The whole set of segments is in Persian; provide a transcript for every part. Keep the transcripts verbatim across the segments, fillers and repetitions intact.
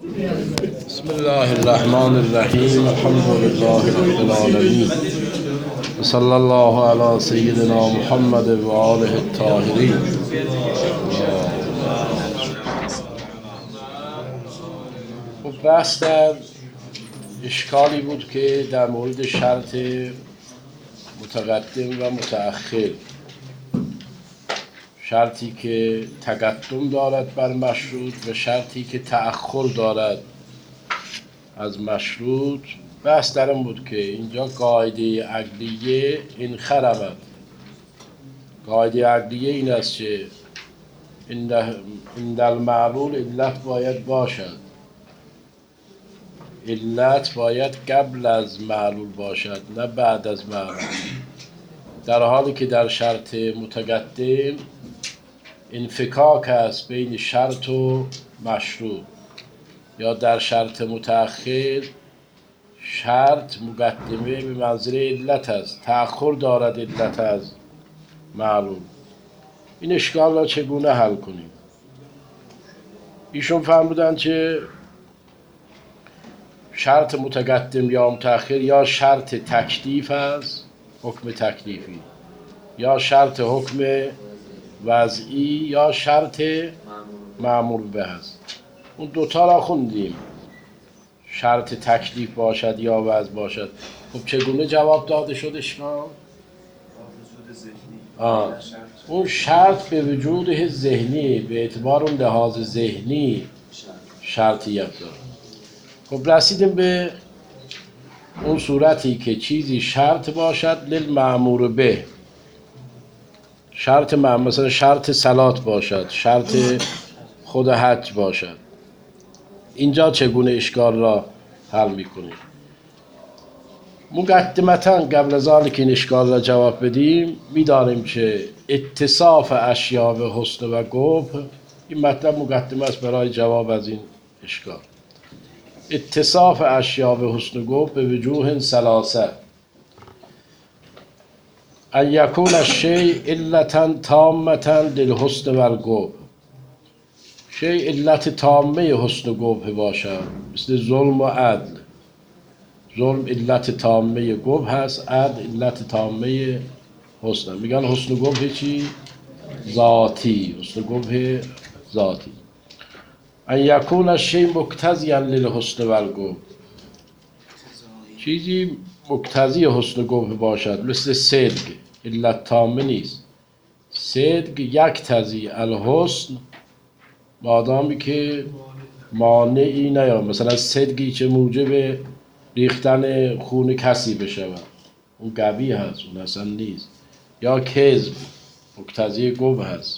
بسم الله الرحمن الرحیم الحمد لله رب العالمین و صلی الله علی سیدنا محمد و آله الطاهرین. و بحث در اشکالی بود که در مورد شرط متقدم و متأخر، شرطی که تقدم دارد بر مشروط و شرطی که تأخر دارد از مشروط. بحث در این بود که اینجا قاعده عقلیه این خرمد. قاعده عقلیه این است که این در معلول علت باید باشد، علت باید قبل از معلول باشد نه بعد از معلول، در حالی که در شرط متقدم انفکاک است بین شرط و مشروط، یا در شرط متأخر شرط مقدمه به منزله علت است، تأخر دارد علت از معلول. این اشکال را چگونه حل کنیم؟ ایشون فرمودند که شرط متقدم یا متأخر یا شرط تکلیف است، حکم تکلیفی، یا شرط حکم وضعی، یا شرط معمول به است. اون دوتا را خوندیم، شرط تکلیف باشد یا وضع باشد. خب چگونه جواب داده شد اشکال؟ آه. اون شرط به وجود ذهنی، به اعتبار اون لحاظ ذهنی شرطیت داره. خب رسیدیم به اون صورتی که چیزی شرط باشد للمأمور به، شرط معمول، مثلا شرط صلات باشد، شرط خود حج باشد. اینجا چگونه اشکال را حل میکنیم؟ مقدمتا قبل از آن که این اشکال را جواب بدیم می‌دانیم که اتصاف اشیاء به حسن و قبح، این مطلب مقدمه است برای جواب از این اشکال. اتصاف اشیاء به حسن و قبح به وجوه ثلاثه: ان یکون الشیء علتا تامة للحسن و القبح، شیء علت تامه حسن و قبح باشد، مثل ظلم و عدل. ظلم علت تامه قبح هست، عدل علت تامه حسن. میگن حسن و قبح چی؟ ذاتی، حسن و قبح ذاتی. ان یکون الشیء مقتضیا للحسن و القبح، چیزی مقتضی حسن و قبح باشد، مثل صدق، علت تامه نیست. صدق یقتضی الحسن مادامی که مانعی نیام، مثلا صدقی که موجب ریختن خون کسی بشود، اون قوی هست، اون اصلا نیست. یا کذب مقتضی قبح هست.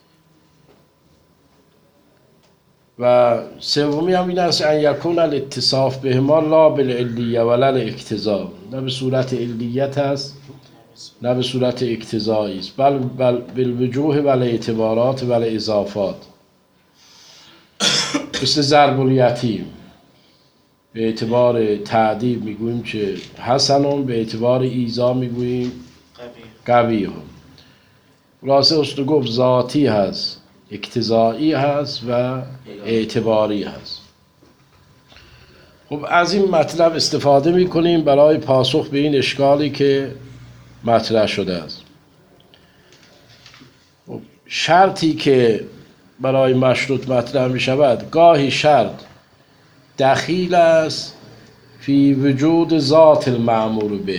و سومی هم این است ان یکون الاتصاف بهما لا بالعلیه ولا الاقتضاء، نه به صورت علیت است نه به صورت اقتضایی است، بل بل بالوجوه و الاعتبارات و الاضافات. مثل ضرب الیتیم، به اعتبار تعدیب میگوییم که حسنون، به اعتبار ایذا میگوییم قوی هم. خلاصه حسن و قبح ذاتی هست، اقتضایی هست و اعتباری هست. خب از این مطلب استفاده میکنیم برای پاسخ به این اشکالی که مطرح شده است. خب شرطی که برای مشروط مطرح می شود، گاهی شرط دخیل است فی وجود ذات المأمور به،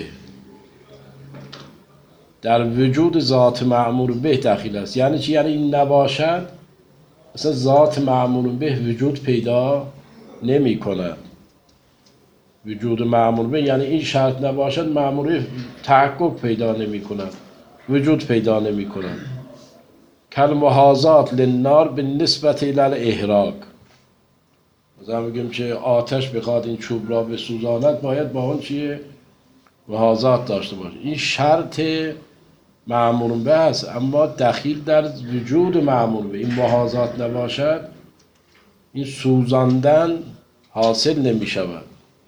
در وجود ذات مأمور به دخیل است. یعنی چی؟ یعنی این نباشد مثلا ذات مأمور به وجود پیدا نمی کند. وجود مأمور به یعنی این شرط نباشد، مأمور تحقق پیدا نمی کند، وجود پیدا نمی کند. کل محاذات للنار بالنسبت الی الاحراق، مثلا میگیم که آتش بخواد این چوب را بسوزاند، باید با اون چیه؟ محاذات داشته باشه. این شرط مأمور به است، اما دخیل در وجود مأمور به. این محاذات نباشد، این سوزاندن حاصل نمی شود.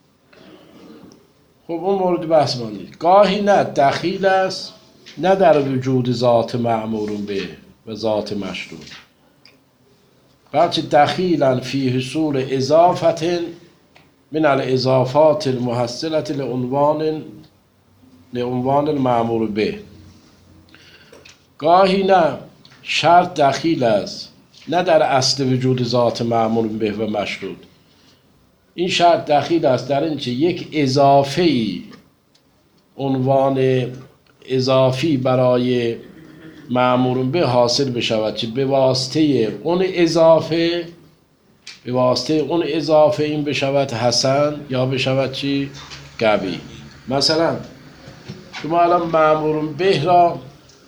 خب اون مورد بحث ما نیست. گاهی نه دخیل است، نه در وجود ذات مأمور به و ذات مشروط. بلکه دخیلا فی حصول اضافت من الاضافات المحصلة لعنوان لعنوان المأمور به. گاهی نه شرط دخیل است، نه در اصل وجود ذات مأمور به و مشروط. این شرط دخیل است در اینکه یک اضافه ای، عنوان اضافی برای مأمور به حاصل بشود که به واسطه اون اضافه به واسطه اون اضافه این بشود حسن یا بشود چی؟ قوی. مثلا شما الان مأمور به را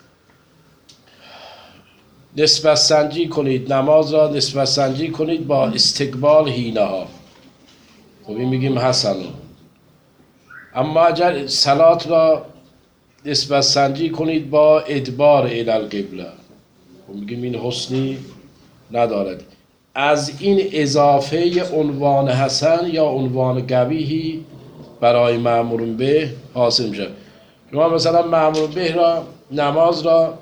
نسبت سنجی کنید، نماز را نسبت سنجی کنید با استقبال حینه ها، خب این میگیم حسن. اما اگر صلات را نسبت سنجی کنید با ادبار الی القبله، خب میگیم این حسنی ندارد. از این اضافه عنوان حسن یا عنوان قبیحی برای مأمور به حاصل میشه. شما مثلا مأمور به را نماز را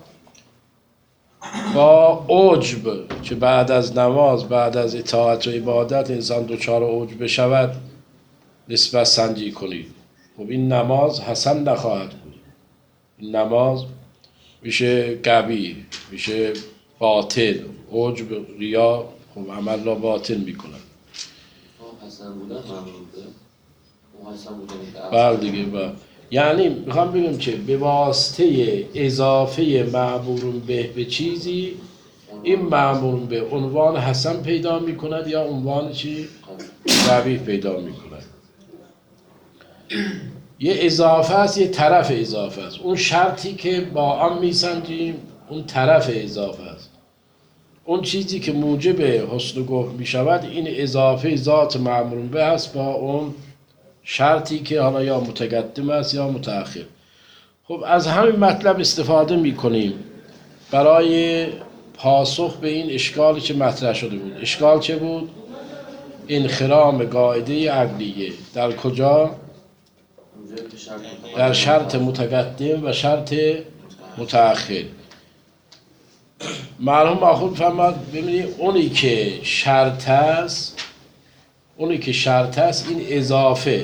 با عجب که بعد از نماز بعد از اطاعت و عبادت انسان دچار عجب بشود نسبت سنجی کنید، خب این نماز حسن نخواهد بود، این نماز میشه قبیح، میشه باطل. عجب ریا خب عمل را باطل میکنن. حسن بودن مأمور به اون حسن بودن بله دیگه. با یعنی میخوام بگم که به واسطه اضافه مأمور به به چیزی این مأمور به عنوان حسن پیدا میکند یا عنوان چی؟ قبیح پیدا میکند. یه اضافه است، یه طرف اضافه است. اون شرطی که با آن میسنجیم اون طرف اضافه است. اون چیزی که موجب حسن قبح میشود این اضافه ذات مأمور به است با اون شرطی که حالا یا متقدم است یا متأخر. خب از همین مطلب استفاده میکنیم برای پاسخ به این اشکالی که مطرح شده بود. اشکال چه بود؟ انخرام قاعده عقلیه در کجا؟ در شرط متقدم و شرط متأخر. مرحوم آخوند فرمود ببینید اونی که شرط است، اونی که شرط است این اضافه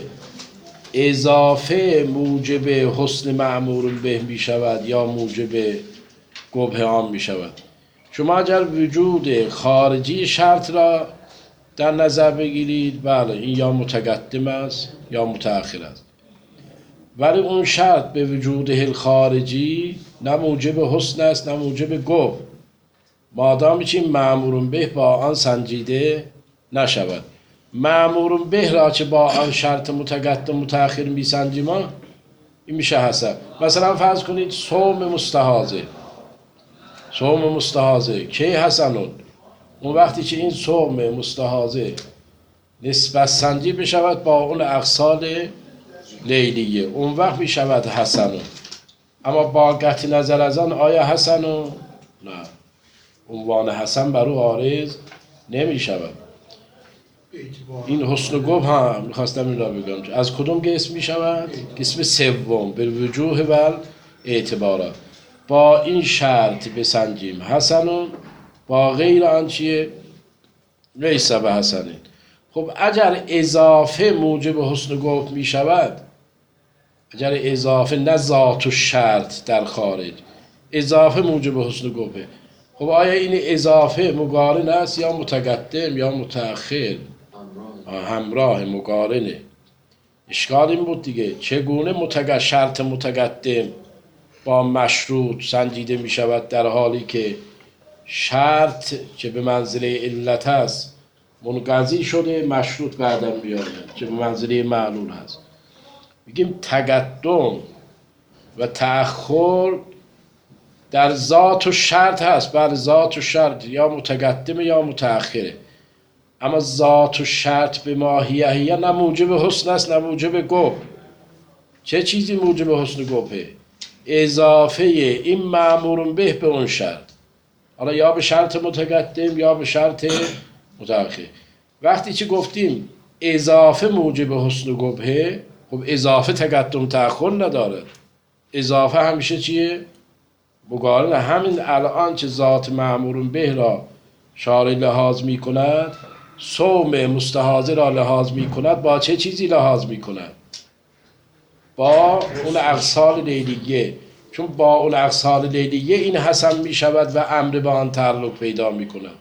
اضافه موجب حسن مأمور به می شود یا موجب قبح آن می شود. شما اگر وجود خارجی شرط را در نظر بگیرید، بله این یا متقدم است یا متأخر است، ولی اون شرط به وجود خارجی نه موجب حسن است نه موجب قبح، مادامی که مأمور به با آن سنجیده نشود. مأمور به را که با آن شرط متقدم متأخر میسنجیم این میشه حسن. مثلا فرض کنید صوم مستحاضه، صوم مستحاضه کی حسنون؟ اون وقتی که این صوم مستحاضه نسبت سنجی بشود با اون اغسال لیلیه اون وقت میشود حسنون. اما با قطع نظر از آن آیا حسنون؟ نه، عنوان حسن بر او عارض نمیشود. این حسن قبح ها میخواستم این را بگم از کدوم قسم میشود؟ قسم سوم، به وجوه و اعتبارات. با این شرط بسنجیم حسنون، با غیر آن چیه؟ لیس به حسنین. خب اگر اضافه موجب حسن قبح میشود، اگر اضافه نه ذات و شرط در خارج، اضافه موجب حسن قبحه، خب آیا این اضافه مقارن است یا متقدم یا متأخر؟ همراه مقارنه. اشکال این بود دیگه چگونه متق... شرط متقدم با مشروط سنجیده می شود در حالی که شرط که به منزله علت است منقضی شده، مشروط بعدم بیاید که به منزله معلول هست. میگیم تقدم و تأخر در ذات و شرط هست، بر ذات و شرط یا متقدم یا متأخره، اما ذات و شرط به ماهیه نه موجب حسن است نه موجب قبح. چه چیزی موجب حسن قبحه؟ اضافه این مأمور به به اون شرط، حالا یا به شرط متقدم یا به شرط متأخر. وقتی که گفتیم اضافه موجب حسن قبحه، خب اضافه تقدم تأخر نداره، اضافه همیشه چیه؟ مقارن. همین الان که ذات مأمور به را شارع لحاظ می کند، صوم مستحاضه را لحاظ می کند، با چه چیزی لحاظ می کند؟ با اون اغسال لیلیه. چون با اون اغسال لیلیه این حسن می شود و امر به آن تعلق پیدا می کند.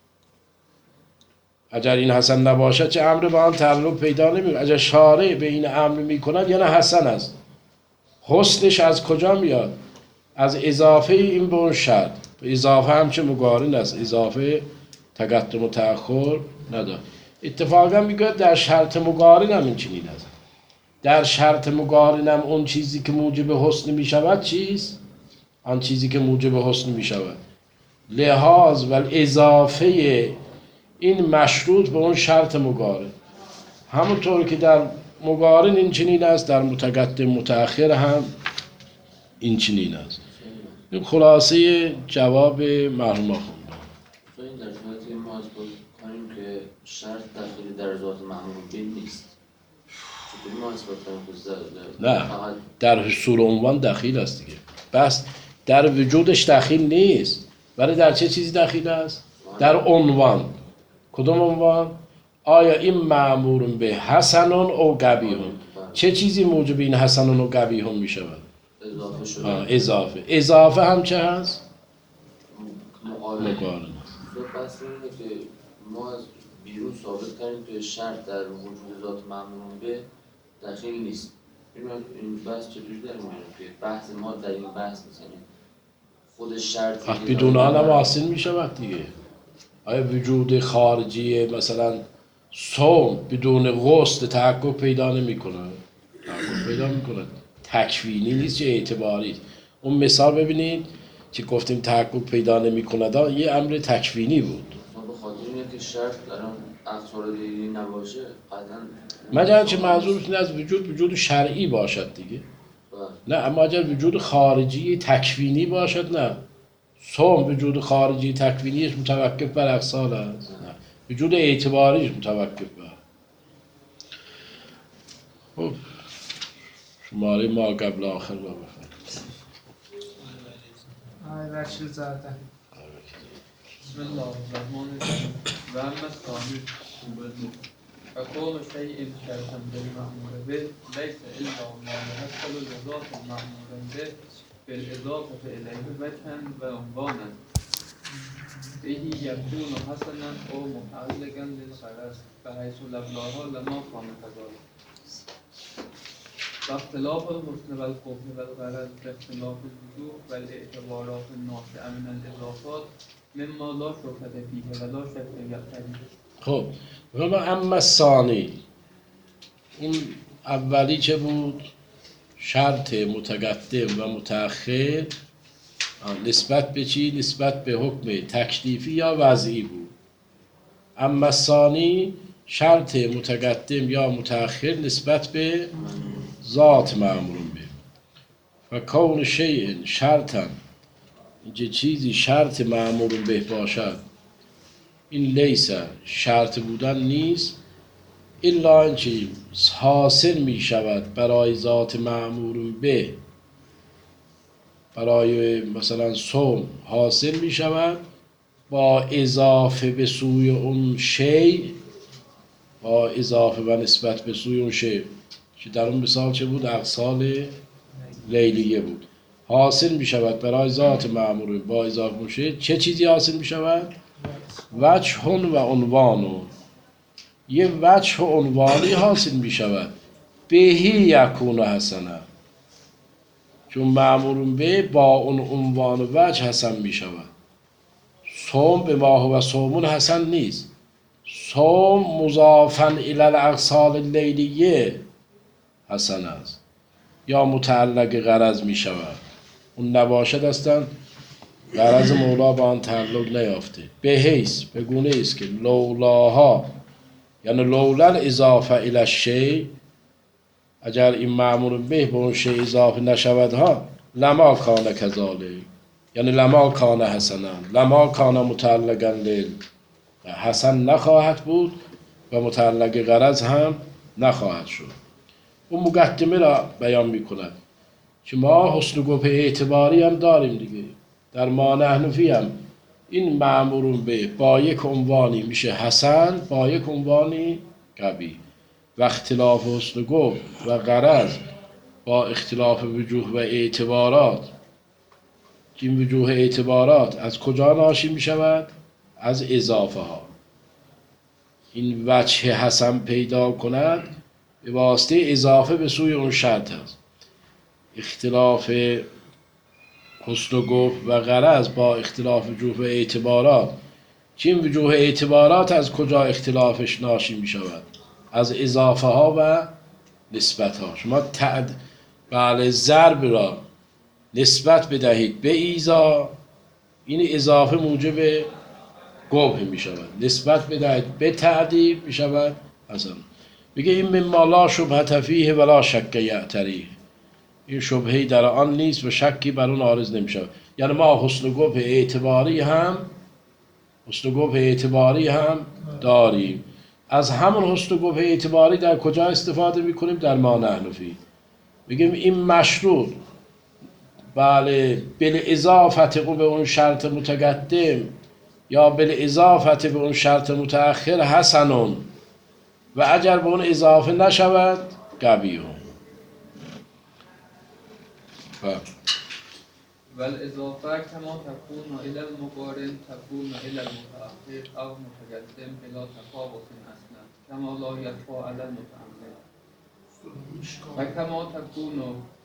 اگر این حسن نباشد چه امر به آن تعلق پیدا نمی کند. اگر شارع به این امر می کند یعنی حسن است. حسنش از کجا میاد؟ از اضافه این به اون شرط. اضافه هم چه مقارن است، اضافه تقدم و تأخر نداره. اتفاقا میگه در شرط مقارن هم این چنین است. در شرط مقارن هم اون چیزی که موجب حسن می شود چیست؟ آن چیزی که موجب حسن می شود لحاظ و اضافه این مشروط به اون شرط مقارن. همونطور که در مقارن این چنین است، در متقدم متأخر هم این چنین است. این خلاصه جواب مرحوم آخوند. این در صورتی ما از بود کنیم که شرط داخلی در ذات معمول به نیست. چطوری ما اثبات کنیم که نه، در حصول عنوان دخیل است دیگه. بس در وجودش دخیل نیست، ولی در چه چیزی دخیل است؟ در عنوان. کدوم عنوان؟ آیا این مأمور به حسن او قبیح؟ چه چیزی موجب این حسن و قبیح می شود؟ اضافه شده. اضافه. اضافه هم چه هست؟ مقارنه. مقارنه. تو بس اینه که ما از بیرون ثابت کردیم که شرط در وجود ذات معمول به داخل نیست. این بحث چطوری در میاره که بحث ما در این بحث میزنیم خود شرط بدون آن هم حاصل می شود دیگه. آیا وجود خارجی مثلا صوم بدون غسل تحقق پیدا نمی کند؟ تحقق پیدا می کند. تکوینی نیست، چه اعتباری. اون مثال ببینید که گفتیم تحقق پیدا نمی کند، یه امر تکوینی بود. به خاطر اینه که شرط در اون اقصار دیگری نباشه قطعا مگر چه منظورتون از وجود وجود شرعی باشد دیگه. نه، اما اگر وجود خارجی تکوینی باشد نه. صوم وجود خارجی تکوینیش متوقف بر اقصال است. نه. وجود اعتباریش متوقف بر. خب شماره ما قبل آخر را بفرد. آقای وکیل زاده. بسم الله الرحمن الرحیم. و اما الثانی و کون شیء شرطا بالمأمور به لیس الا ما يحصل لذات المأمور به بالاضافه الیه وجها و عنوانا به یکون حسنا او متعلقا للغرض بحيث لولاها لما كان كذلك. و اختلاف الحسن و القبح و الغرض به اختلاف الوجوه و الاعتبارات الناشئه من الاضافات مما لا شبهة فیه و لا شک یقتضی. خب و اما ثانی، اون اولی چه بود؟ شرط متقدم و متأخر نسبت به چی؟ نسبت به حکم تکلیفی یا وضعی بود. اما ثانی شرط متقدم یا متأخر نسبت به ذات مأمور به. و کون شیء شرطا، اینجا چیزی شرط مأمور به باشد، این لیسه شرط بودن نیست، الا اینچه حاصل می شود برای ذات مأمور به، برای مثلا صوم حاصل می شود با اضافه به سوی اون شی، با اضافه و نسبت به سوی اون شی که در اون مثال چه بود؟ اغسال لیلیه بود. حاصل می شود برای ذات مأمور با اضافه اون شی. چه چیزی حاصل می شود؟ وجه و عنوان. یه وجه و عنوانی حاصل می شود بهی یکون حسنه، چون مأمور به با اون عنوان و وجه حسن می شود. صوم به ما هو صومون حسن نیست. صوم مضافاً الی الاغسال اللیلیه حسن است یا متعلق غرض می شود. اون نباشد هستن غرض مولا با آن تعلق نیافته. به حیث به گونه است که لولاها، یعنی لولا اضافه الی الشیء، اگر این مأمور به به اون شیء اضافه نشود ها، لما کان کذالک، یعنی لما کان حسنا، لما کان متعلقا لیل، حسن نخواهد بود و متعلق غرض هم نخواهد شد. اون مقدمه را بیان می کند که ما حسن قبح اعتباری هم داریم دیگه. در ما نحنفی هم این مأمورون به با یک عنوانی میشه حسن، با یک عنوانی قبیح. و اختلاف حسن و گفت و غرض با اختلاف وجوه و اعتبارات. این وجوه اعتبارات از کجا ناشی می شود؟ از اضافه ها. این وجه حسن پیدا کند به واسطه اضافه به سوی اون شرط است. اختلاف حسن و گفت و غرض با اختلاف وجوه و اعتبارات. این وجوه اعتبارات از کجا اختلافش ناشی می شود؟ از اضافه ها و نسبت ها. شما تعد بله ضرب را نسبت بدهید به ایزا، این اضافه موجب قبح می شود. نسبت بدهید به تعدیب می شود حسن. میگه این مما لا شبهة فیه ولا شک یعتریه، این شبهه‌ای در آن نیست و شکی بر اون عارض نمی شود. یعنی ما حسن و قبح اعتباری هم حسن و قبح اعتباری هم داریم. از همون حسن و قبح اعتباری در کجا استفاده میکنیم؟ در ما نحن فیه. میگیم این مشروط بله بالاضافه به اون شرط متقدم یا بالاضافه به اون شرط متأخر حسنون، و اگر به اون اضافه نشود قبیح. والاضافه کما تكون الى المقارن تكون الى المتأخر او متقدم بلا تفاوت اصلا کما لا يخفى على المتأخر و کما تكون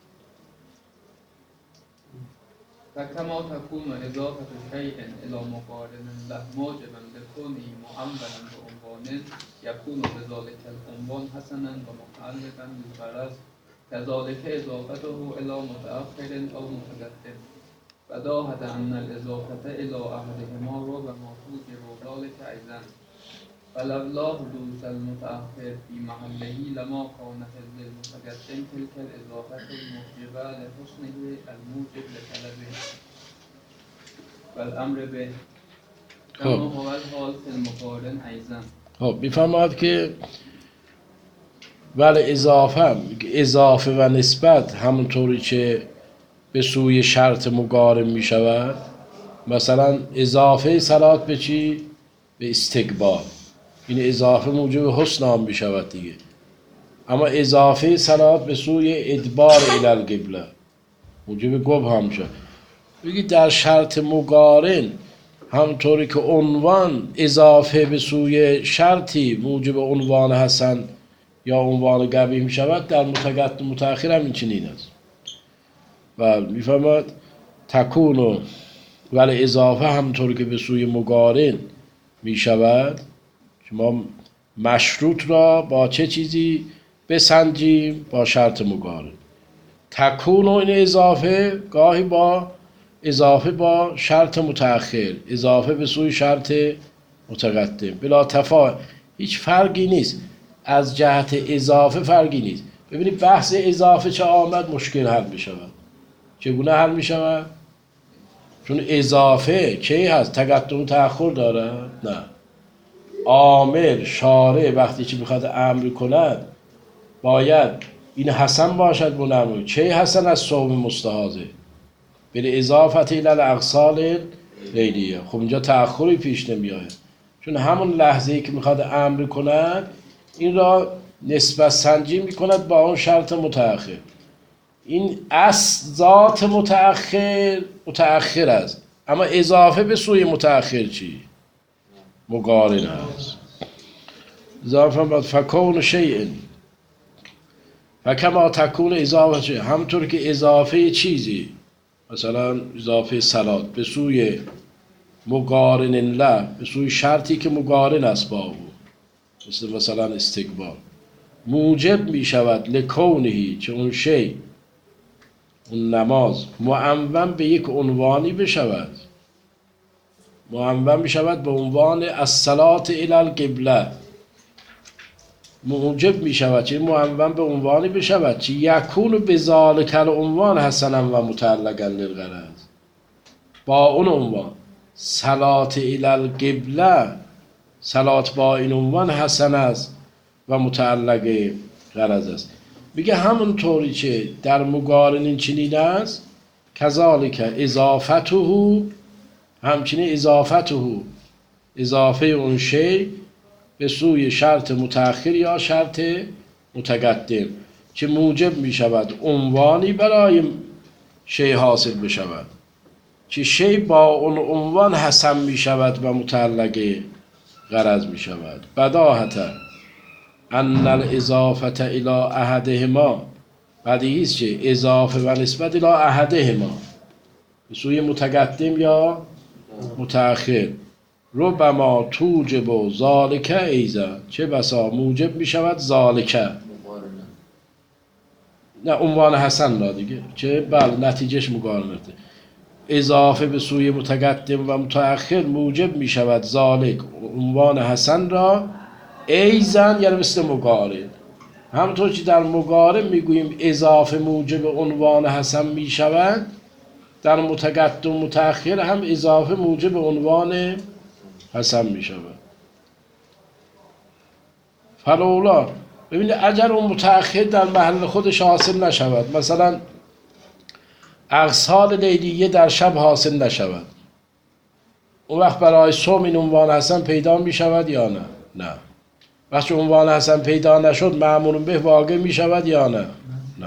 و کما تكون اضافه شیء الى مقارن له موجبا لكونه معولا بعنوان يكون بذلك العنوان حسنا ومتعلقا بالغرض كذلك اضافته الى متأخر او متقدم بداهة ان الاضافه الى احدهما ربما توجب ذلك ايضا فلولا حدوث المتأخر في محله لما كانت للمتقدم تلك الاضافه الموجبه لحسنه الموجب لطلبه والامر به كما هو الحال في المقارن ايضا. خب میفهمد که ولی اضافه اضافه و نسبت همونطوری که به سوی شرط مقارن می شود. مثلا اضافه صلات به چی؟ به استقبال، این اضافه موجب حسن هم می شود دیگه. اما اضافه صلات به سوی ادبار الی القبله موجب قبح هم شد. بگید در شرط مقارن همونطوری که عنوان اضافه به سوی شرطی موجب عنوان حسن یا عنوان قبیح می شود، در متقدم متأخر هم این چنین است. و میفهمد تکون ولی اضافه همونطوری که به سوی مقارن می شود، شما مشروط را با چه چیزی بسنجیم؟ با شرط مقارن. تکون و این اضافه گاهی با اضافه با شرط متأخر، اضافه به سوی شرط متقدم، بلا تفاوت، هیچ فرقی نیست. از جهت اضافه فرقی نیست. ببینید بحث اضافه چه آمد مشکل حل می شود. چگونه حل می شود؟ چون اضافه کی هست؟ تقدم و تأخر داره؟ نه. عامل شارع وقتی که میخواد امر کند باید این حسن باشد منمو. چه حسن از صوم مستحاضه؟ بله اضافت الى الاغسال لیلیه. خب اینجا تأخری پیش نمیآید، چون همون لحظه‌ای که میخواد امر کند این را نسبت سنجی میکند با اون شرط متأخر. این اصل ذات متأخر متأخر است، اما اضافه به سوی متأخر چی؟ مقارن است. اضافه بعد فکون شیء فکما تکون اضافه شیء، همونطور که اضافه چیزی مثلا اضافه صلات به سوی مقارن له، به سوی شرطی که مقارن است با او، مثل مثلا استقبال، موجب می شود لکونهی، چه اون شی اون نماز معنون به یک عنوانی بشود، معنون می شود به عنوان الصلاة الی القبله، موجب می شود چه معنون به عنوانی بشود چه یکون بذالک العنوان حسنا و متعلقا للغرض، با اون عنوان صلاة الی القبله، صلات با این عنوان حسن است و متعلق غرض است. میگه همونطوری که در مقارن این چنین است، کذالک اضافته همچنین اضافته اضافه اون شی به سوی شرط متأخر یا شرط متقدم که موجب می شود عنوانی برای شی حاصل بشود که شی با اون عنوان حسن می شود و متعلق غرض می شود. بداهتا ان الاضافه الى احدهما بدیهی است که اضافه و نسبت الى احدهما به سوی متقدم یا متأخر ربما توجب ذالک ایضا چه بسا موجب می شود ذالک مقارنه. نه عنوان حسن را دیگه چه بله نتیجهش مقارنته. اضافه به سوی متقدم و متأخر موجب می شود ذالک عنوان حسن را ایضا یعنی مثل مقارن. همطور که در مقارن میگوییم اضافه موجب عنوان حسن می شود در متقدم و متأخر هم اضافه موجب عنوان حسن می شود. فلولا ببینید اگر اون متأخر در محل خودش حاصل نشود، مثلا اغسال لیلیه در شب حاصل نشود، اون وقت برای صوم این عنوان حسن پیدا می شود یا نه؟ نه. وقتی عنوان حسن پیدا نشد مأمور به واقع می شود یا نه؟ نه.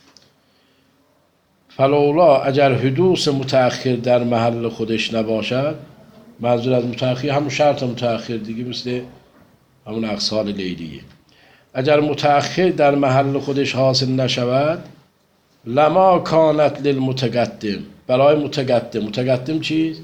فلولا اگر حدوث متأخر در محل خودش نباشد، منظور از متأخر همون شرط متأخر دیگه مثل همون اغسال لیلیه، اگر متأخر در محل خودش حاصل نشود لما کانت للمتقدم برای متقدم. متقدم چیز؟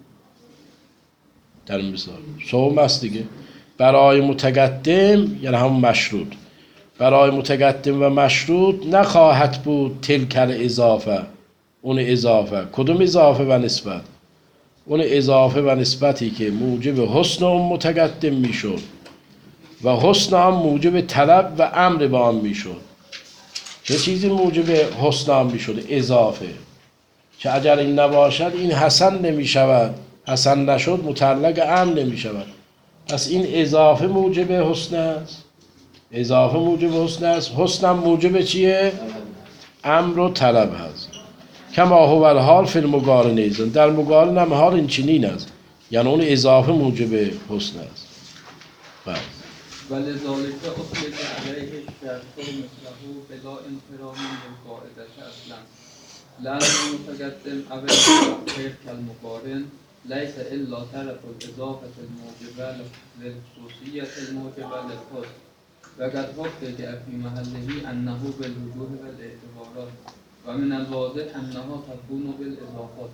در مثال صوم است دیگه. برای متقدم یعنی همون مشروط، برای متقدم و مشروط نخواهد بود تلک الاضافه اون اضافه. کدوم اضافه و نسبت؟ اون اضافه و نسبتی که موجب حسن اون متقدم میشد و حسن هم موجب طلب و امر با هم میشد. چه چیزی موجب حسن هم میشد؟ اضافه. که اگر این نباشد این حسن نمی شود، حسن نشد متعلق امر نمی شود. پس این اضافه موجب حسن است، اضافه موجب حسن است. حسن هم موجب چیه؟ امر و طلب هست. کما هو الحال فی المقارنه ایضا در مقارن هم حال این چنین است، یعنی اون اضافه موجب حسن است. بله. ولذلك أطلق عليه الشرط مثله بلا انحرام للقاعدة أصلا لأن المتقدم أو المتأخر كالمقارن ليس إلا طرف الإضافة الموجبة للخصوصية الموجبة للحسن وقد حقق في محله أنه بالوجوه والاعتبارات ومن الواضح أنها تكون بالإضافات.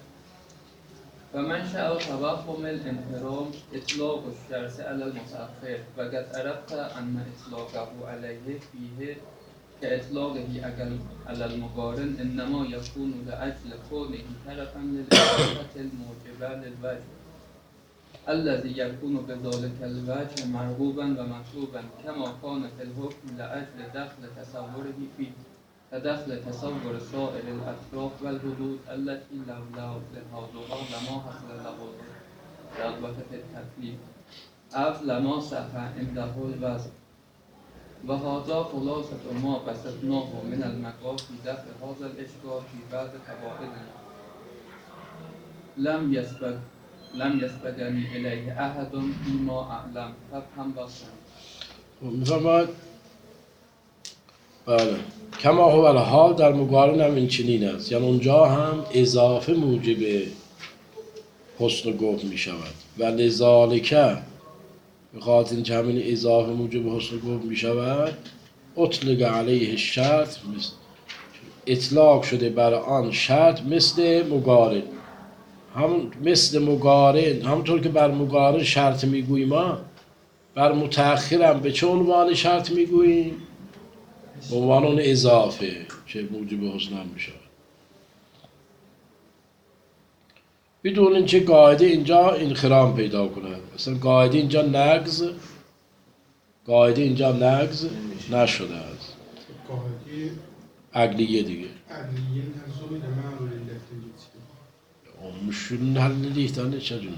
فمنشأ توهم الانحرام إطلاق الشرط على المتأخر وقد عرفت أن إطلاقه عليه فيه كإطلاقه على المقارن إنما يكون لأجل كونه طرفا للإضافة الموجبة للوجه الذي يكون بذلك الوجه مرغوبا ومطلوبا كما كان في الحكم لأجل دخل تصوره فيه كدخل تصور سائر الأطراف والحدود التي لولا لهذا لما حصل له رغبة في التكليف أو لما صح عنده الوزن. وهذا خلاصة ما بسطناه من المقام في دفع هذا الإشكال في بعض قواعدنا لم يسبق لم يسبقني إليه أحد فيما أعلم فافهم بصرا. می‌فرماید بله کما هو الحال در مقارن هم این چنین است، یعنی اونجا هم اضافه موجب حسن گفت می شود و لذالک به خاطر اینکه همین اضافه موجب حسن گفت می شود اطلق علیه شرط مثل اطلاق شده بر آن شرط مثل مقارن. همون مثل مقارن همونطور که بر مقارن شرط میگوییم ما بر متأخر هم به چه عنوان شرط میگوییم؟ به عنوان اون اضافه که موجب حسن هم میشه بدون اینکه قاعده اینجا انخرام پیدا کند. مثلا قاعده اینجا نقض قاعده اینجا نقض نشده است. قاعده عقلیه دیگه عقلیه نقض به معمول التنجیسی مشکل حل değil tane çözüm.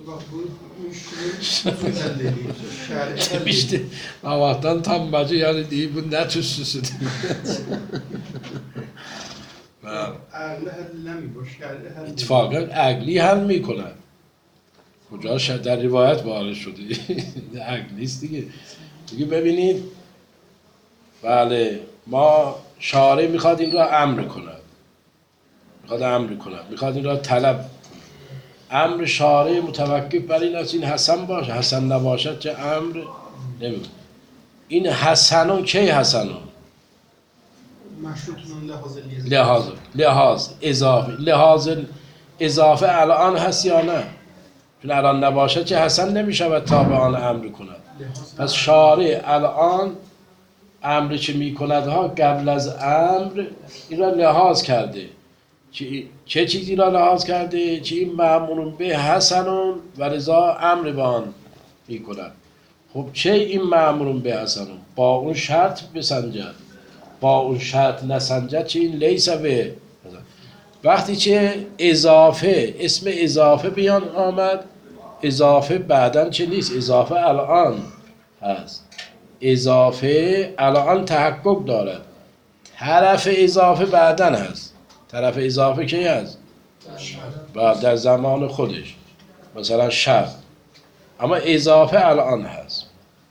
İşte Allah'tan tam bacı yani değil bu ne tüssüsü. عقل حل نمی شرع حل اتفاقا عقلی حل میکنن. کجا شد در روایت وارد شده عقلی است دیگه. دیگه ببینید بله ما شارع میخواد این را امر کند، میخواد امر کند، میخواد این را طلب کند. امر شارع متوقف بر این است این حسن باشه، حسن نباشد چه امر نمیکنه. این حسنون کی حسنون؟ مشروطون لحاظ لیاز لحاظ لحاظ اضافه لحاظ اضافه الان هست یا نه؟ چون الان نباشد چه حسن نمیشود تا به آن امر کند. پس شارع الان امر چه میکند ها قبل از امر این را لحاظ کرده. چه, چه چیزی را لحاظ کرده؟ چه این مأمور به حسنون و رضا امر به آن میکند. خب چه این مأمور به حسنون؟ با اون شرط بسنجد، با اون شرط نسنجد چه این لیس به. وقتی چه اضافه اسم اضافه بیان آمد، اضافه بعدن چه نیست، اضافه الان هست، اضافه الان تحقق دارد. طرف اضافه بعدن هست. طرف اضافه کی هست؟ بعد در زمان خودش مثلا شب، اما اضافه الان هست.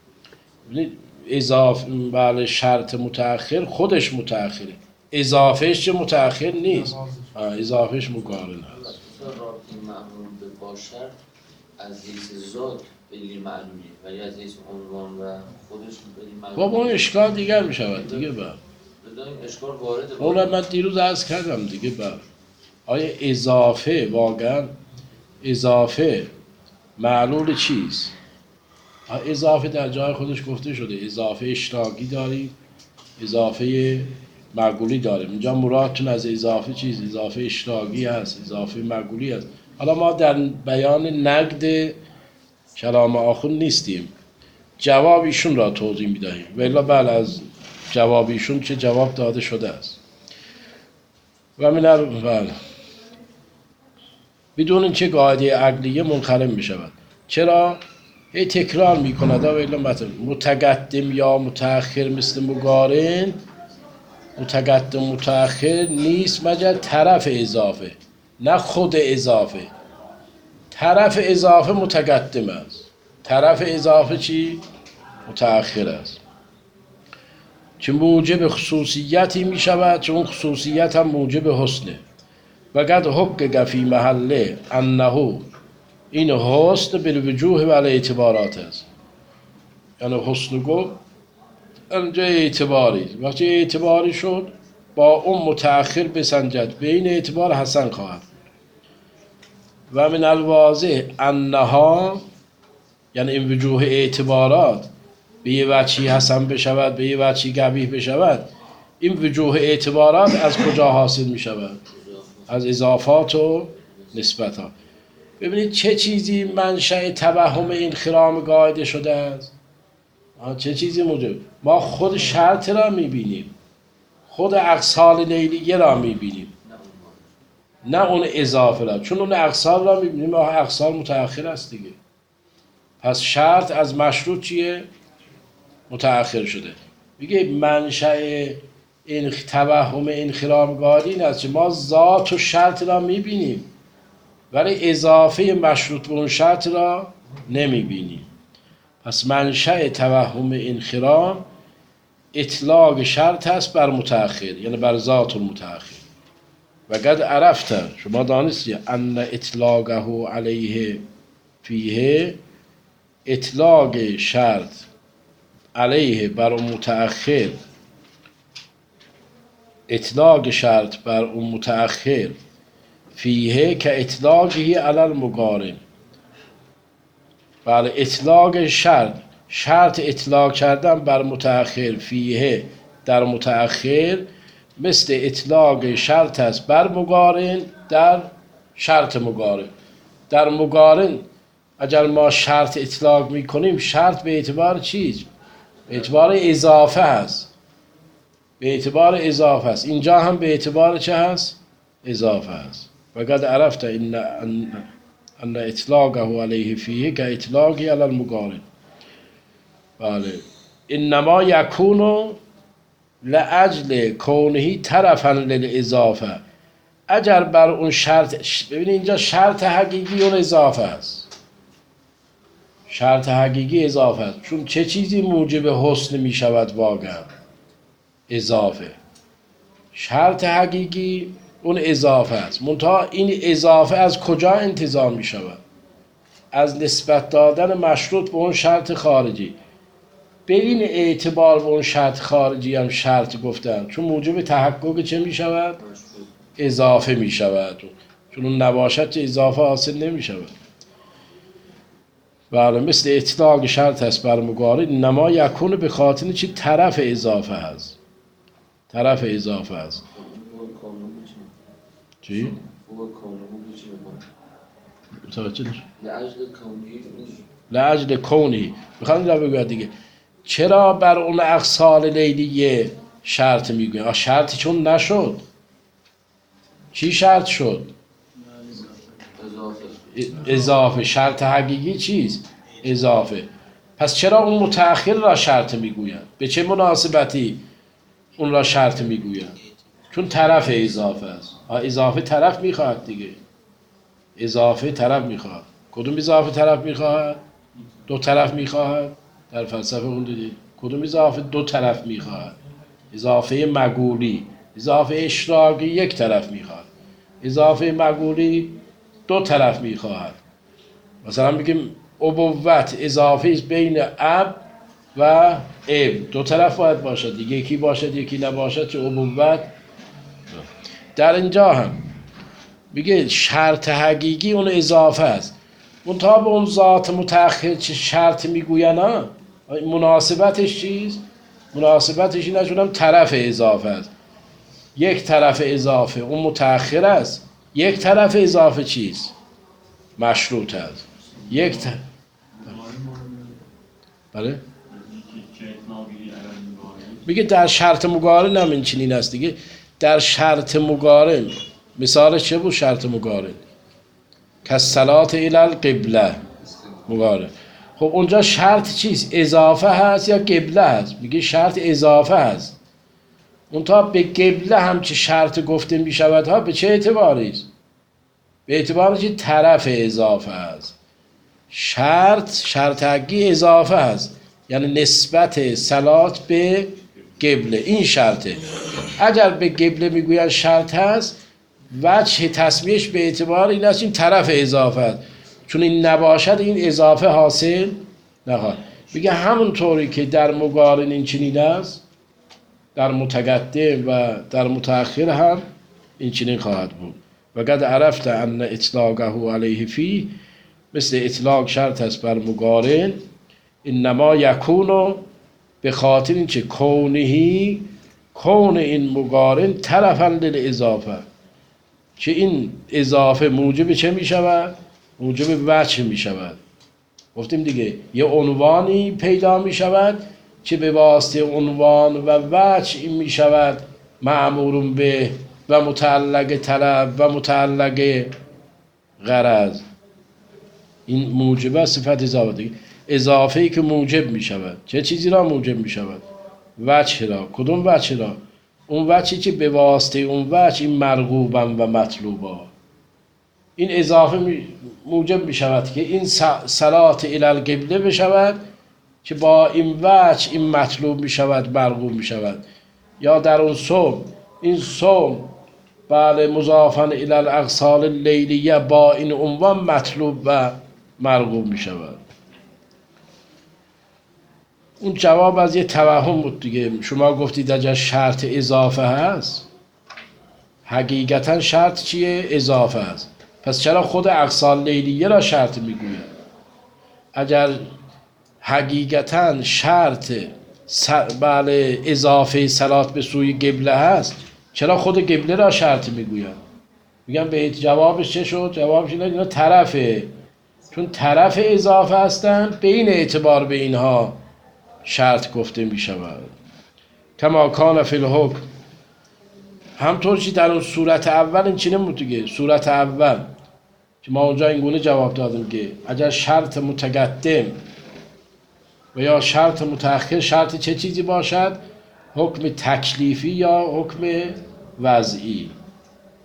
اضافه بله شرط متأخر خودش متأخره، اضافهش چه متأخر نیست، اضافهش مقارن هست. رابطه معمول به با شرط از حیث ذات بلی معلومی ولی از حیث عنوان و خودش بلی معلومی. بابا اون اشکال دیگر می شود دیگه. با بدانیم اشکال وارده اون من دیروز عرض کردم دیگه. با آیا اضافه واقعا اضافه معلول چیست؟ اضافه در جای خودش گفته شده اضافه اشتراکی داریم، اضافه معقولی داریم. اینجا مرادتون از اضافه چیز؟ اضافه اشتراکی هست، اضافه معقولی هست. حالا ما در بیان نقد کلام آخوند نیستیم، جواب ایشون را توضیح می‌دهیم. ولی بله از جواب ایشون چه جواب داده شده است. و من بله بدون این چه قاعده عقلیه منخرم می‌شود. چرا؟ هی تکرار می‌کند ولی مثلا متقدم یا متأخر مثل مقارن، متقدم متأخر نیست مگر طرف اضافه، نه خود اضافه. طرف اضافه متقدم است، طرف اضافه چی؟ متأخر است. چه موجب خصوصیتی می شود، چون اون خصوصیت هم موجب حسنه. و قد حقق فی محله انه، این حسن بالوجوه و الاعتبارات است. یعنی حسن گفت اینجا اعتباری، وقتی اعتباری شد با اون متأخر بسنجد، به این اعتبار حسن خواهد. و من الواضح انها، یعنی این وجوه اعتبارات به یه وجهی حسن بشود، به یه وجهی قبیح بشود. این وجوه اعتبارات از کجا حاصل می شود؟ از اضافات و نسبت ها. ببینید چه چیزی منشأ توهم این خرام قاعده شده است. چه چیزی موجب؟ ما خود شرط را می بینیم، خود اقصال لیلیه را می بینیم، نه اون اضافه را. چون اون اقصال را می بینیم، اقصال متأخر است دیگه. پس شرط از مشروط چیه؟ متأخر شده. میگه منشأ این توهم این خرام قاعده این است که ما ذات و شرط را میبینیم ولی اضافه مشروط به اون شرط را نمیبینیم. پس منشأ توهم این خرام اطلاق شرط است بر متأخر، یعنی بر ذات المتأخر. و قد عرفت، شما دانستی ان اطلاقه علیه فیه، اطلاق شرط علیه بر متأخر، اطلاق شرط بر اون متأخر فیه که اطلاقی علی المقارن. بله اطلاق شرط، شرط اطلاق کردن بر متأخر فیه در متأخر مثل اطلاق شرط است بر مقارن در شرط مقارن. در مقارن اگر ما شرط اطلاق میکنیم، شرط به اعتبار چیز؟ به اعتبار اضافه هست، به اعتبار اضافه هست. اینجا هم به اعتبار چه هست؟ اضافه هست. و قد عرفت ان ان اطلاقه علیه فیه که اطلاقی علی المقارن. بله انما یکون لاجل کونه طرفا للاضافه اگر بر اون شرط، ببینید اینجا شرط حقیقی اون اضافه است. شرط حقیقی اضافه است. چون چه چیزی موجب حسن می شود واقعا؟ اضافه. شرط حقیقی اون اضافه است. منتها این اضافه از کجا انتزاع می شود؟ از نسبت دادن مشروط به اون شرط خارجی. به این اعتبار به اون شرط خارجی هم شرط گفتن، چون موجب تحقق چه می شود؟ اضافه می شود. چون اون نباشد چه اضافه حاصل نمی شود. بله، مثل اطلاق شرط است بر مقارن، نما یکون به خاطر چی؟ طرف اضافه هست. طرف اضافه هست. چی؟ متوجه نشد. لعجل کونی. میخوام اینجا بگوید دیگه چرا بر اون اقصال لیلیه شرط میگوید؟ شرطی چون نشد. چی شرط شد؟ اضافه. شرط حقیقی چیست؟ اضافه. پس چرا اون متأخر را شرط میگوید؟ به چه مناسبتی اون را شرط میگوید؟ چون طرف اضافه است. اضافه طرف میخواهد دیگه. اضافه طرف میخواهد. کدوم اضافه طرف میخواهد؟ دو طرف میخواهد. در فلسفه اون دیدید کدوم اضافه دو طرف میخواهد؟ اضافه مقولی. اضافه اشتراکی یک طرف میخواهد. اضافه مقولی دو طرف میخواهد. مثلا میگیم ابوت اضافه است بین اب و اب، دو طرف باید باشد دیگه، یکی باشد یکی نباشد چه ابوت. در اینجا هم میگه شرط حقیقی اون اضافه است. منتها به اون ذات متأخر چه شرط میگوین ها؟ مناسبتش چیست؟ مناسبتش اینه چون هم طرف اضافه است. یک طرف اضافه اون متأخر است. یک طرف اضافه چیست؟ مشروط است. یک ط... بله؟ میگه در شرط مقارن هم این چنین است دیگه. در شرط مقارن مثال چه بود شرط مقارن؟ کالصلاة الی القبله مقارن. خب اونجا شرط چیست؟ اضافه هست یا قبله هست؟ میگه شرط اضافه هست. منتها به قبله هم چه شرط گفته میشود ها؟ به چه اعتباری است؟ به اعتبار که طرف اضافه است. شرط شرط حقی اضافه است، یعنی نسبت صلات به قبله. این شرطه. اگر به قبله میگوین شرط هست، وجه تصمیهش به اعتبار این است این طرف اضافه است. چون این نباشد این اضافه حاصل نخواهد. میگه همونطوری که در مقارن این چنین است، در متقدم و در متأخر هم این چنین خواهد بود. و قد عرفت ان اطلاقه علیه فی، مثل اطلاق شرط است بر مقارن، انما یکونو به خاطر این چه کونهی، کون این مقارن طرفا للاضافه، که این اضافه موجب چه می شود؟ موجب وجه می شود. گفتیم دیگه یه عنوانی پیدا می شود که به واسطه عنوان و وجه این می شود مأمور به و متعلق طلب و متعلق غرض. این موجبه صفت اضافه دیگه. اضافه ای که موجب می شود. چه چیزی را موجب می شود؟ وجه را. کدوم وجه را؟ اون وجهی که به واسطه اون وجه این مرغوبا و مطلوبا. این اضافه موجب می شود که این صلات الی القبله بشود که با این وجه این مطلوب می شود، مرغوب می شود. یا در اون صوم، این صوم بله مضافاً الی الاغسال اللیلیه با این عنوان مطلوب و مرغوب می شود. اون جواب از یه توهم بود دیگه. شما گفتید اگر شرط اضافه هست، حقیقتا شرط چیه؟ اضافه هست. پس چرا خود اغسال لیلیه را شرط میگوید؟ اگر حقیقتا شرط بله اضافه صلات به سوی قبله هست، چرا خود قبله را شرط میگوید؟ میگم به جوابش چه شد؟ جوابش اینه اینا طرفه. چون طرف اضافه هستن، به این اعتبار به اینها شرط گفته می شود. کما کان فی الحکم، همطور که در اون صورت اول این چی نمود دیگه. صورت اول که ما اونجا این گونه جواب دادیم که اگر شرط متقدم و یا شرط متأخر شرط چه چیزی باشد؟ حکم تکلیفی یا حکم وضعی.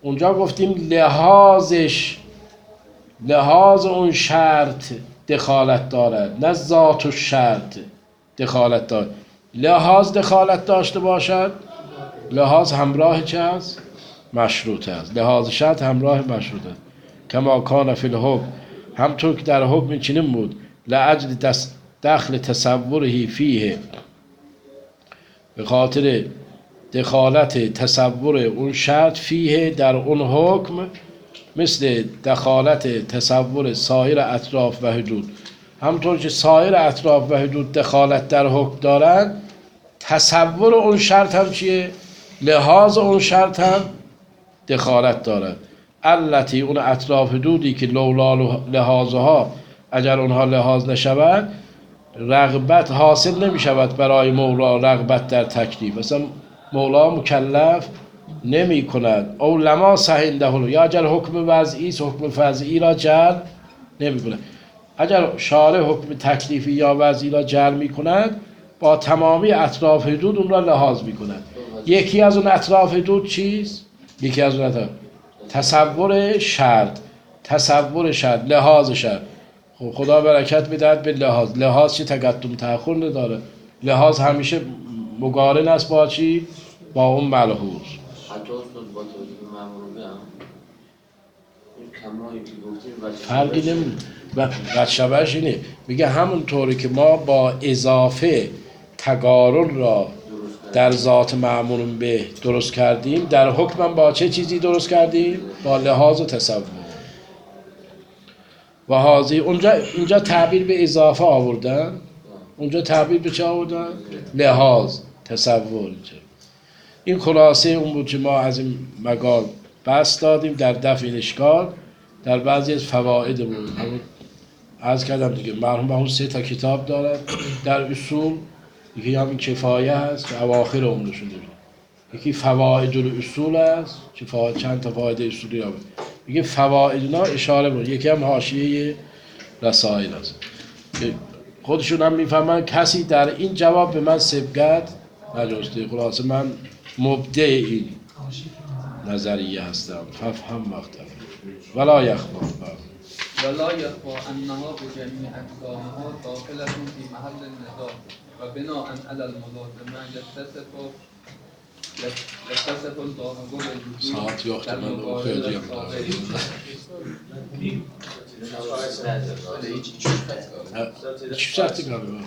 اونجا گفتیم لحاظش، لحاظ اون شرط دخالت دارد، نه ذات و شرط دخالت دارد. لحاظ دخالت داشته باشد، لحاظ همراه چه است؟ مشروط است. لحاظ شرط همراه مشروط است. کما کان فی الحکم، همطور که در حکم چنین بود، لاجل دخل تصوره فیه، به خاطر دخالت تصور اون شرط فیه در اون حکم، مثل دخالت تصور سایر اطراف و حدود. همطور که سایر اطراف و حدود دخالت در حکم دارند، تصور اون شرط هم چیه؟ لحاظ اون شرط هم دخالت دارد. التی اون اطراف حدودی که لولا لحاظها، اگر اونها لحاظ نشود، رغبت حاصل نمی شود برای مولا، رغبت در تکلیف. مثلا مولا مکلف نمی کند. او لما سهنده، یا اگر حکم وضعی است حکم فضعی را جر نمی کند. اگر شارع حکم تکلیفی یا وضعی را جر می کند، با تمامی اطراف حدود اون را لحاظ می کند. یکی از اون اطراف حدود چیست؟ یکی از اون اطراف تصور شرط، تصور شرط، لحاظ شرط. خب خدا برکت بدهد به لحاظ. لحاظ چی؟ تقدم تأخر نداره. لحاظ همیشه مقارن است با چی؟ با اون ملحوظ. حتی استاد با توجه به مأمور به هم این کمایی که گفتیم فرقی نمیده. و وجهش اینه، میگه همونطوری که ما با اضافه تقارن را در ذات مأمور به درست کردیم، در حکم هم با چه چیزی درست کردیم؟ با لحاظ و تصور. و حاضی اونجا اینجا تعبیر به اضافه آوردن، اونجا تعبیر به چه آوردن؟ لحاظ، تصور. این خلاصه اون بود که ما از این مقال بس دادیم در دفع این اشکال. در بعضی از فواید بود همون عرض کردم دیگه، مرحوم اون سه تا کتاب دارد در اصول. یکی همین کفایه هست که اواخر عمرشون داره، یکی فواید الاصول است که فواید چند تا فواید اصولی آورد، میگه فوایدنا اشاره بود، یکی هم حاشیه رسائل است. خودشون هم میفهمن کسی در این جواب به من سبقت نجسته. خلاصه من مبدع این نظریه هستم. ففهم مختلف ولا یخفا ولا یخفا انها بجمیع اقسامها داخلة فی محل النزاع و بناء علی الملازمه یتصف یتصف الظاهر بالوجود ساعت وقت من رو خیلی هم چی شرطی کنم؟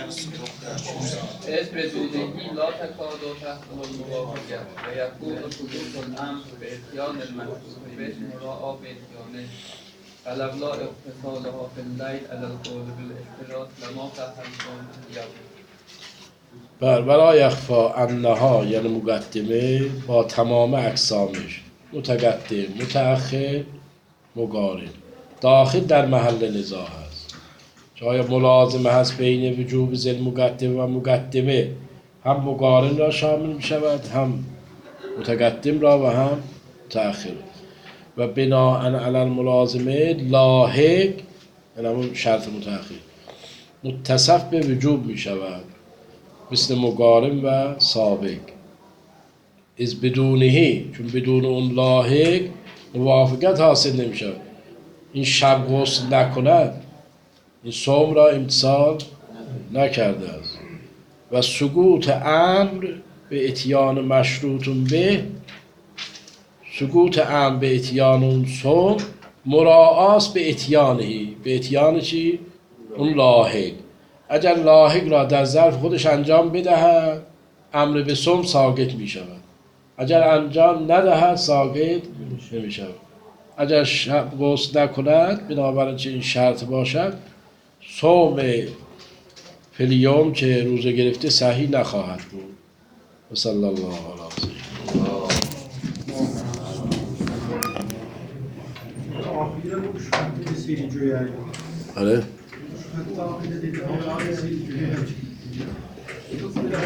اسم بدونهی لا تکاد و تحته الموافقه و یکون ثبوت الامر به اتیان المحصول به مراعا به اتیانه فلولا اقتصالها فی اللیل علی القول بالاشتراط لما تحرکان یبود. بر ولا یخفا انها یعنی مقدمه با تمام اقسامش، متقدم، متأخر، مقارن، داخل در محل نزاع هست. که آیا ملازمه هست بین وجوب ذل مقدمه و مقدمه، هم مقارن را شامل می شود، هم متقدم را و هم متأخر. و بناء علی الملازمه لاحق یعنی همون شرط متأخر متصف به وجوب می شود، مثل مقارن و سابق. از بدونهی، چون بدون اون لاحق موافقت حاصل نمی شود. این شب غسل نکند، این صوم را امتثال نکرده است. و سقوط امر به اتیان مشروط به، سقوط امر به اتیان اون صوم مراعاست به اتیانهی. به اتیان چی؟ اون لاحق. اگر لاحق را در ظرف خودش انجام بدهد، امر به صوم ساقط می شود. اگر انجام ندهد ساقط نمی شود. اگر شب غسل نکند، بنابراین چه این شرط باشد، صوم فلیوم که روزه گرفته صحیح نخواهد بود. و صلی الله علیه سیدنا. آره